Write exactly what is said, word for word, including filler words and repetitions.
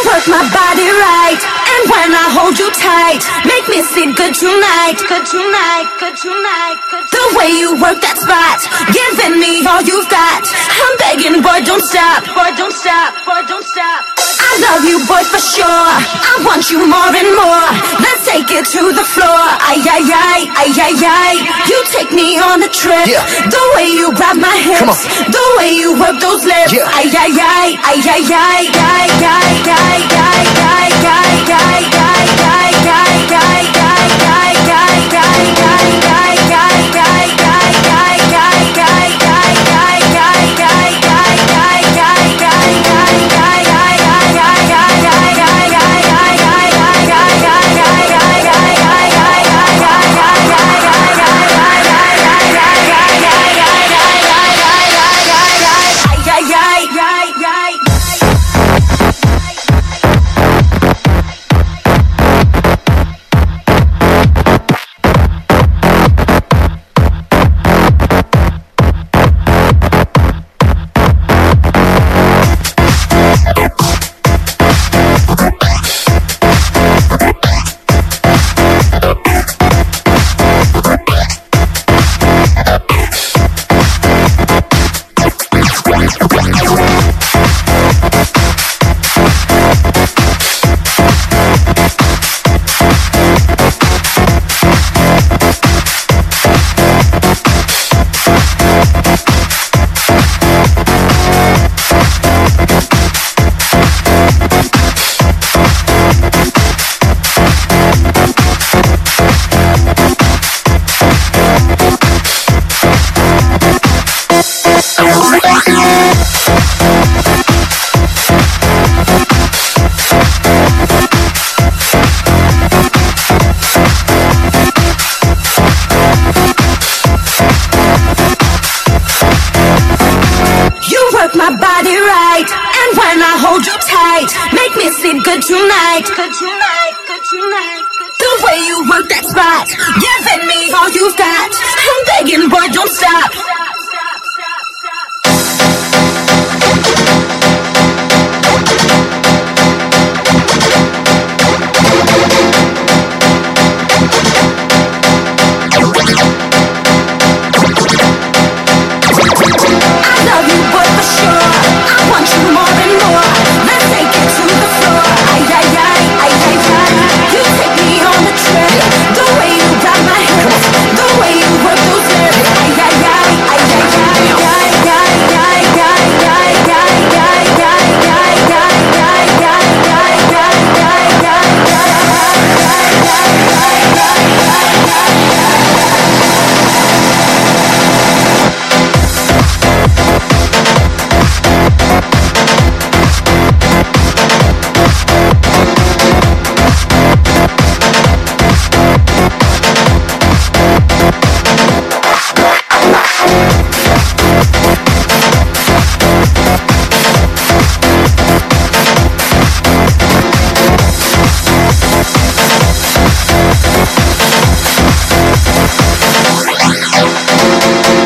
work my body right, and when I hold you tight, make me feel good tonight, good tonight, good tonight, good tonight. The way you work that spot, giving me all you've got. I'm begging, boy, don't stop, boy, don't stop, boy, don't stop. I love you, boy, for sure. I want you more and more. Let's take it to the floor. Ay, ay, ay, ay, ay, ay. You take me on a trip. Yeah. The way you grab my hips, the way you work those lips. Yeah. Ay, ay, ay, ay, ay, ay, ay, ay, ay, ay, ay, ay, ay, ay, ay, ay, ay, make me feel good tonight, good tonight, good tonight. The way you work that spot, giving me all you've got. I'm begging, boy, don't stop.